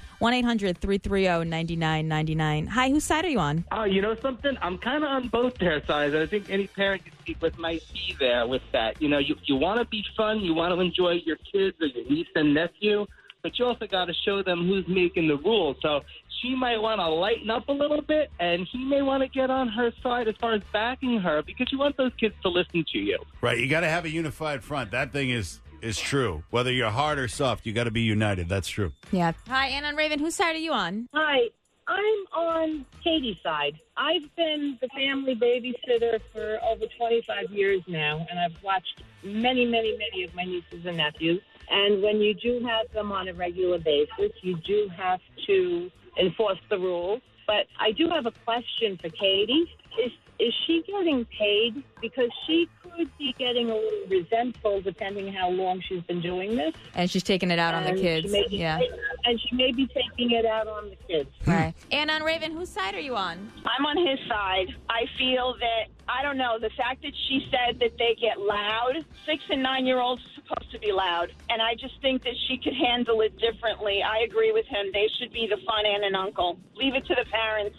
Speaker 2: 1-800-330-9999. Hi, whose side are you on?
Speaker 20: You know something? I'm kind of on both their sides. I think any parent you speak with might be there with that. You want to be fun. You want to enjoy your kids or your niece and nephew. But you also got to show them who's making the rules. So she might want to lighten up a little bit, and he may want to get on her side as far as backing her because you want those kids to listen to you.
Speaker 3: Right. You got to have a unified front. That thing is true. Whether you're hard or soft, you got to be united. That's true.
Speaker 2: Yeah. Hi, Anna and Raven. Whose side are you on?
Speaker 6: Hi, I'm on Katie's side. I've been the family babysitter for over 25 years now, and I've watched many, many, many of my nieces and nephews. And when you do have them on a regular basis, you do have to enforce the rules. But I do have a question for Katie. Is she getting paid? Because she could be getting a little resentful depending how long she's been doing this.
Speaker 2: And she's taking it out on the kids.
Speaker 6: And she may be taking it out on the kids.
Speaker 2: Right. Anna and Raven, whose side are you on?
Speaker 7: I'm on his side. I feel that, I don't know, the fact that she said that they get loud, 6 and 9-year-olds are supposed to be loud. And I just think that she could handle it differently. I agree with him. They should be the fun aunt and uncle. Leave it to the parents.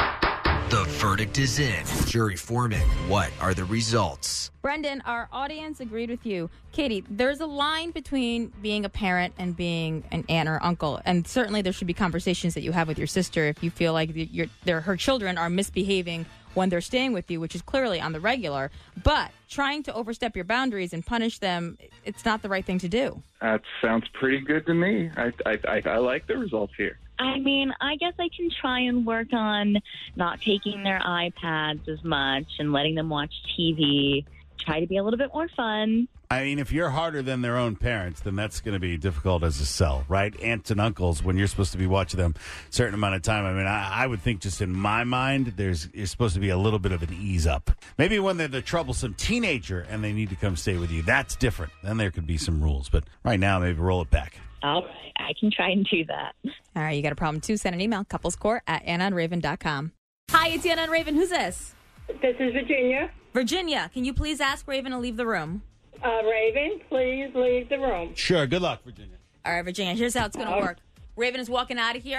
Speaker 17: The verdict is in. Jury foreman, what are the results?
Speaker 2: Brendan, our audience agreed with you. Katie, there's a line between being a parent and being an aunt or uncle. And certainly there should be conversations that you have with your sister if you feel like her children are misbehaving when they're staying with you, which is clearly on the regular. But trying to overstep your boundaries and punish them, it's not the right thing to do.
Speaker 18: That sounds pretty good to me. I like the results here.
Speaker 19: I mean, I guess I can try and work on not taking their iPads as much and letting them watch TV, try to be a little bit more fun.
Speaker 3: I mean, if you're harder than their own parents, then that's going to be difficult as a sell, right? Aunts and uncles, when you're supposed to be watching them a certain amount of time. I mean, I would think just in my mind, you're supposed to be a little bit of an ease up. Maybe when they're the troublesome teenager and they need to come stay with you, that's different. Then there could be some rules. But right now, maybe roll it back.
Speaker 19: All right, I can try and do that.
Speaker 2: All right, you got a problem too? Send an email, couplescourt@AnnaandRaven.com. Hi, it's Anna and Raven. Who's this?
Speaker 12: This is Virginia.
Speaker 2: Virginia, can you please ask Raven to leave the room?
Speaker 12: Raven, please leave the room.
Speaker 3: Sure. Good luck, Virginia.
Speaker 2: All right, Virginia, here's how it's going to work. Raven is walking out of here.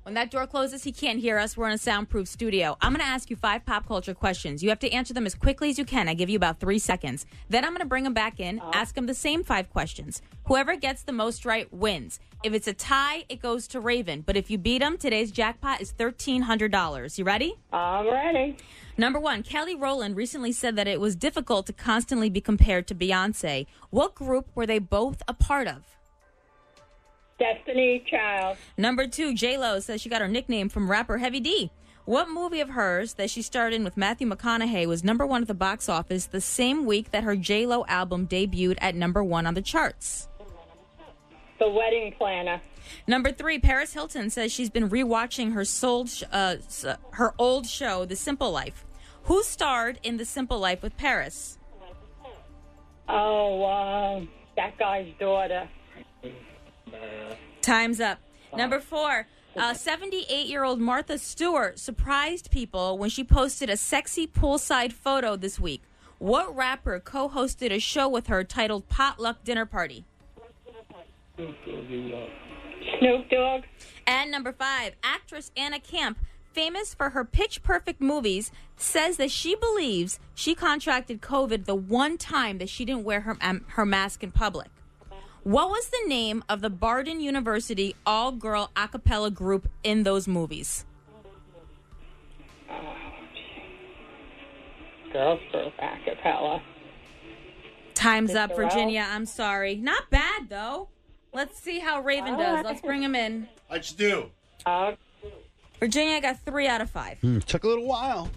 Speaker 2: When that door closes, he can't hear us. We're in a soundproof studio. I'm going to ask you 5 pop culture questions. You have to answer them as quickly as you can. I give you about 3 seconds. Then I'm going to bring him back in, ask him the same 5 questions. Whoever gets the most right wins. If it's a tie, it goes to Raven. But if you beat him, today's jackpot is $1,300. You ready?
Speaker 13: I'm ready.
Speaker 2: Number 1, Kelly Rowland recently said that it was difficult to constantly be compared to Beyonce. What group were they both a part of?
Speaker 13: Destiny Child.
Speaker 2: Number 2, J-Lo says she got her nickname from rapper Heavy D. What movie of hers that she starred in with Matthew McConaughey was number 1 at the box office the same week that her J-Lo album debuted at number 1 on the charts?
Speaker 13: The Wedding Planner.
Speaker 2: Number 3, Paris Hilton says she's been rewatching her old show, The Simple Life. Who starred in The Simple Life with Paris?
Speaker 13: Oh, that guy's daughter.
Speaker 2: Time's up. Number 4, 78-year-old Martha Stewart surprised people when she posted a sexy poolside photo this week. What rapper co-hosted a show with her titled Potluck Dinner Party?
Speaker 13: Snoop Dogg.
Speaker 2: And number 5, actress Anna Camp, famous for her Pitch Perfect movies, says that she believes she contracted COVID the one time that she didn't wear her mask in public. What was the name of the Barden University all-girl a cappella group in those movies?
Speaker 13: Girls group a cappella.
Speaker 2: Time's up, Virginia. I'm sorry. Not bad, though. Let's see how Raven does. Let's bring him in.
Speaker 3: How'd you do?
Speaker 2: Virginia got 3 out of 5.
Speaker 3: Took a little while.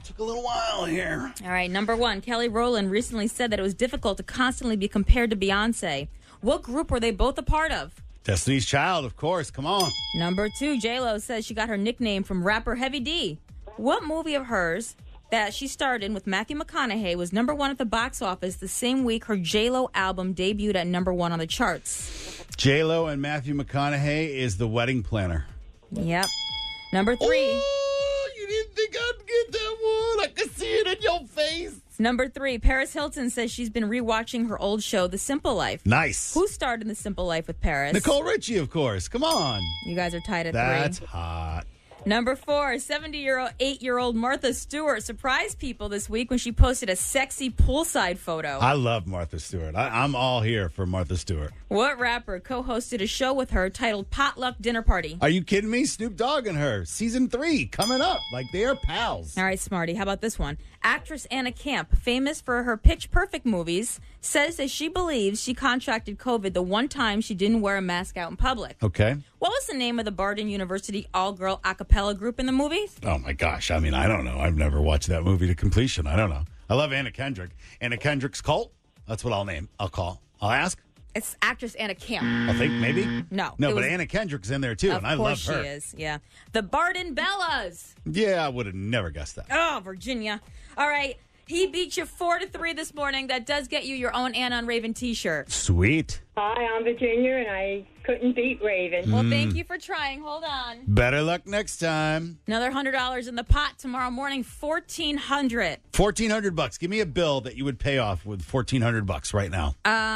Speaker 3: Here.
Speaker 2: All right, number 1, Kelly Rowland recently said that it was difficult to constantly be compared to Beyonce. What group were they both a part of?
Speaker 3: Destiny's Child, of course. Come on.
Speaker 2: Number 2, J-Lo says she got her nickname from rapper Heavy D. What movie of hers that she starred in with Matthew McConaughey was number 1 at the box office the same week her J-Lo album debuted at number 1 on the charts?
Speaker 3: J-Lo and Matthew McConaughey is The Wedding Planner.
Speaker 2: Yep. Number 3.
Speaker 3: Oh, you didn't think I'd get that one. I could see it in your face.
Speaker 2: Number 3, Paris Hilton says she's been rewatching her old show, The Simple Life.
Speaker 3: Nice.
Speaker 2: Who starred in The Simple Life with Paris?
Speaker 3: Nicole Richie, of course. Come on.
Speaker 2: You guys are tied at 3.
Speaker 3: That's hot.
Speaker 2: Number 4, 78-year-old Martha Stewart surprised people this week when she posted a sexy poolside photo.
Speaker 3: I love Martha Stewart. I'm all here for Martha Stewart.
Speaker 2: What rapper co-hosted a show with her titled Potluck Dinner Party?
Speaker 3: Are you kidding me? Snoop Dogg and her. Season 3 coming up. Like, they are pals.
Speaker 2: All right, Smarty. How about this one? Actress Anna Camp, famous for her Pitch Perfect movies, says that she believes she contracted COVID the one time she didn't wear a mask out in public.
Speaker 3: Okay.
Speaker 2: What was the name of the Barden University all-girl a cappella group in the movies?
Speaker 3: Oh, my gosh. I mean, I don't know. I've never watched that movie to completion. I don't know. I love Anna Kendrick. Anna Kendrick's Cult? That's what I'll call. I'll ask.
Speaker 2: It's actress Anna Camp.
Speaker 3: I think maybe?
Speaker 2: No.
Speaker 3: But Anna Kendrick's in there, too, and I love her.
Speaker 2: Of course she is, yeah. The Barden Bellas.
Speaker 3: Yeah, I would have never guessed that.
Speaker 2: Oh, Virginia. All right. He beat you 4-3 this morning. That does get you your own Anna on Raven t-shirt.
Speaker 3: Sweet.
Speaker 13: Hi, I'm Virginia, and I couldn't beat Raven.
Speaker 2: Well, thank you for trying. Hold on.
Speaker 3: Better luck next time.
Speaker 2: Another $100 in the pot tomorrow morning. $1,400.
Speaker 3: $1,400. Give me a bill that you would pay off with $1,400 right now.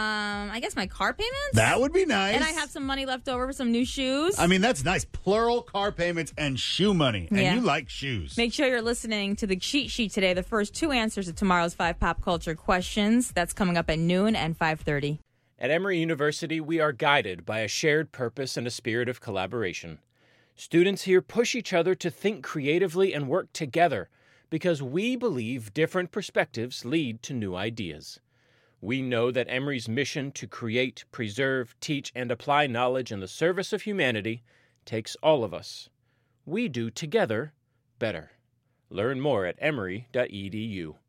Speaker 2: I guess my car payments?
Speaker 3: That would be nice.
Speaker 2: And I have some money left over for some new shoes.
Speaker 3: I mean, that's nice. Plural car payments and shoe money. And
Speaker 2: Yeah.
Speaker 3: you like shoes.
Speaker 2: Make sure you're listening to the cheat sheet today. The first 2 answers to tomorrow's 5 pop culture questions. That's coming up at noon and 5:30.
Speaker 21: At Emory University, we are guided by a shared purpose and a spirit of collaboration. Students here push each other to think creatively and work together because we believe different perspectives lead to new ideas. We know that Emory's mission to create, preserve, teach, and apply knowledge in the service of humanity takes all of us. We do together better. Learn more at emory.edu.